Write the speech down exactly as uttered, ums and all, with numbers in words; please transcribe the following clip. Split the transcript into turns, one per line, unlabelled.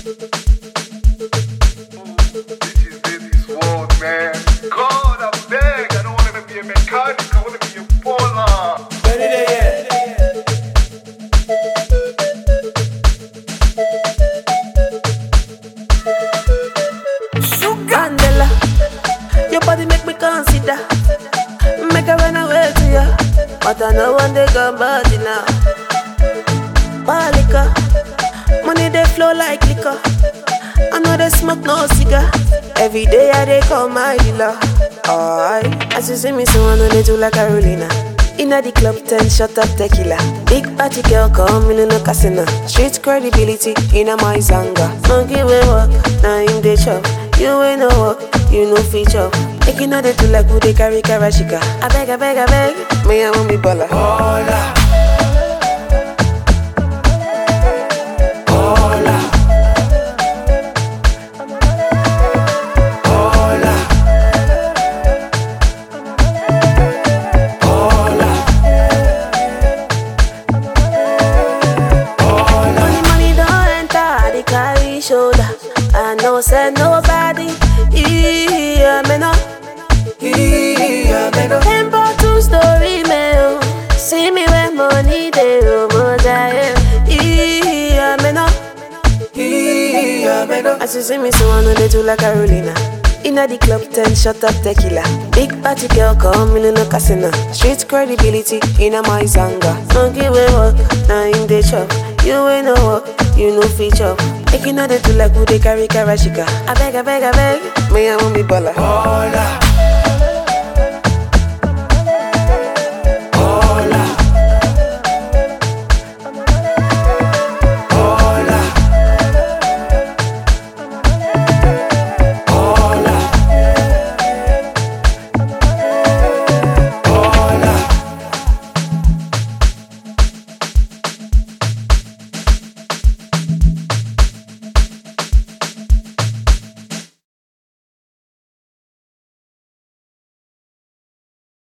This world, man. God, I beg. I don't want to be a mechanic. I want to be a baller.
Ready there,
Candela, your body make me consider. Make I run away to you, but I know one day come body now. Balika, money they flow like liquor. I know they smoke no cigar. Every day I they call my dealer. Alright, as you see me, so I know they do like Carolina. Inna the club, ten shot up tequila. Big party girl come in the casino. Street credibility inna my zanga. Monkey we walk, now him they chop. You ain't no walk, you no feature. Making all they do like who they carry karashika. I beg, I beg, I beg, me I want me baller.
hola, hola, hola, hola.
Money, money don't enter the carry shoulder. I know say nobody. Yeah, me no.
Yeah, me no.
Tempo two story me oh. See me when money they oh moja yeah, me no.
Yeah, me no.
As you see me, so I know they do like Carolina. Inna the club, ten shot up tequila. Big party girl come in the casino. Street credibility inna my zanga. Monkey we walk, now him they chop. You ain't no walk, you no feature. Making all they do like who they carry karashika. I beg, I beg, I beg, me I want me baller.
Hola,